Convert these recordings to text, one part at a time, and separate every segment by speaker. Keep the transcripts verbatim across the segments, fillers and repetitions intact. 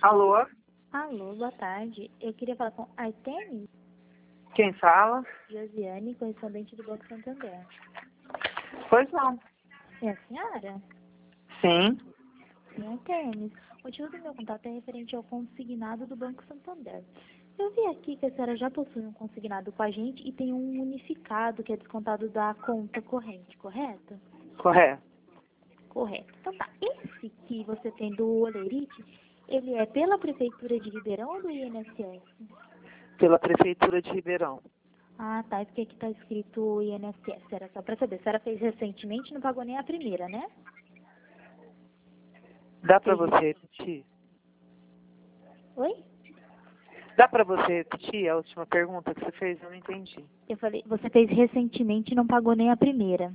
Speaker 1: Alô?
Speaker 2: Alô, boa tarde. Eu queria falar com Artemis
Speaker 1: Quem fala?
Speaker 2: Josiane, correspondente do Banco Santander.
Speaker 1: Pois não.
Speaker 2: É a senhora?
Speaker 1: Sim.
Speaker 2: Sim, Artemis. O motivo do meu contato é referente ao consignado do Banco Santander. Eu vi aqui que a senhora já possui um consignado com a gente e tem um unificado que é descontado da conta corrente, correto?
Speaker 1: Correto.
Speaker 2: Correto. Então tá. Esse que você tem do Olerite, ele é pela Prefeitura de Ribeirão ou do I N S S?
Speaker 1: Pela Prefeitura de Ribeirão.
Speaker 2: Ah, tá. É porque aqui tá escrito I N S S. Era só pra saber. A senhora fez recentemente, não pagou nem a primeira, né?
Speaker 1: Dá pra
Speaker 2: Fez...
Speaker 1: você repetir?
Speaker 2: Oi?
Speaker 1: Dá pra você repetir a última pergunta que você fez? Eu não entendi.
Speaker 2: Eu falei, você fez recentemente e não pagou nem a primeira.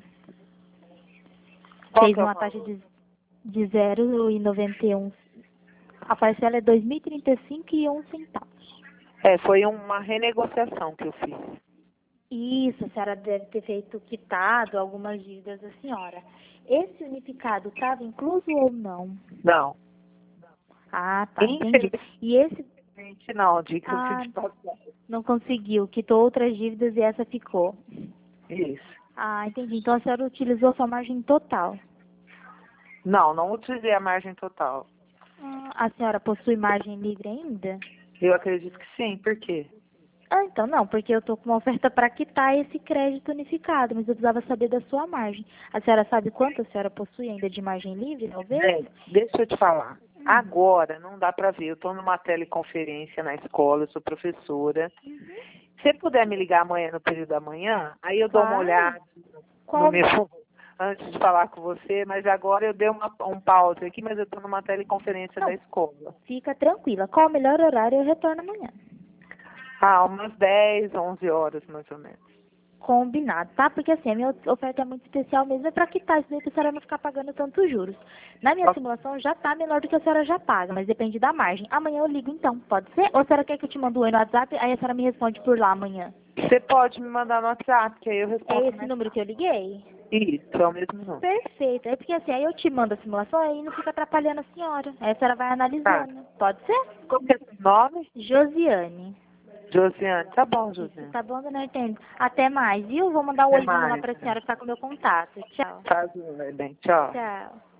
Speaker 1: Qual
Speaker 2: Fez
Speaker 1: que é o
Speaker 2: uma taxa
Speaker 1: valor?
Speaker 2: de, de zero vírgula noventa e um. A parcela é dois mil e trinta e cinco e um centavos.
Speaker 1: É, foi uma renegociação que eu fiz.
Speaker 2: Isso, a senhora deve ter feito quitado algumas dívidas da senhora. Esse unificado estava incluso ou não?
Speaker 1: Não.
Speaker 2: Ah, tá, entendi.
Speaker 1: Infelizmente
Speaker 2: E esse,
Speaker 1: não, diga-se
Speaker 2: ah,
Speaker 1: de passagem.
Speaker 2: não conseguiu, quitou outras dívidas e essa ficou.
Speaker 1: Isso.
Speaker 2: Ah, entendi. Então a senhora utilizou sua margem total.
Speaker 1: Não, não utilizei a margem total.
Speaker 2: Ah, a senhora possui margem livre ainda?
Speaker 1: Eu acredito que sim. Por quê?
Speaker 2: Ah, então não, porque eu estou com uma oferta para quitar esse crédito unificado, mas eu precisava saber da sua margem. A senhora sabe quanto a senhora possui ainda de margem livre, talvez?
Speaker 1: Bem, deixa eu te falar.
Speaker 2: Hum.
Speaker 1: Agora não dá para ver. Eu estou numa teleconferência na escola, eu sou professora.
Speaker 2: Uhum.
Speaker 1: Se você puder me ligar amanhã no período da manhã, aí eu dou uma
Speaker 2: Claro.
Speaker 1: olhada no
Speaker 2: Qual...
Speaker 1: meu antes de falar com você, mas agora eu dei uma, um pause aqui, mas eu estou numa teleconferência da
Speaker 2: Não,
Speaker 1: escola.
Speaker 2: fica tranquila. Qual o melhor horário? Eu retorno amanhã.
Speaker 1: Ah, umas dez, onze horas mais ou menos.
Speaker 2: Combinado, tá? Porque assim, a minha oferta é muito especial mesmo, é para quitar isso daí para a senhora não ficar pagando tantos juros. Na minha
Speaker 1: Ok.
Speaker 2: simulação já tá menor do que a senhora já paga, mas depende da margem. Amanhã eu ligo então, pode ser? Ou a senhora quer que eu te mande um oi no WhatsApp, aí a senhora me responde por lá amanhã?
Speaker 1: Você pode me mandar no WhatsApp, que aí eu
Speaker 2: É
Speaker 1: respondo
Speaker 2: esse
Speaker 1: mais
Speaker 2: número que eu liguei?
Speaker 1: tarde. Isso, é o mesmo número.
Speaker 2: Perfeito. É porque assim, aí eu te mando a simulação, aí não fica atrapalhando a senhora. Aí a senhora vai
Speaker 1: Tá.
Speaker 2: analisando. Pode ser?
Speaker 1: Qual que é o seu nome?
Speaker 2: Josiane.
Speaker 1: Josiane. Tá bom,
Speaker 2: Isso,
Speaker 1: Josiane.
Speaker 2: tá bom, dona Artemio? Até mais, viu? Vou mandar um
Speaker 1: Até
Speaker 2: oizinho lá
Speaker 1: mais.
Speaker 2: pra senhora que tá com o meu contato. Tchau.
Speaker 1: Tá bem. Tchau.
Speaker 2: Tchau.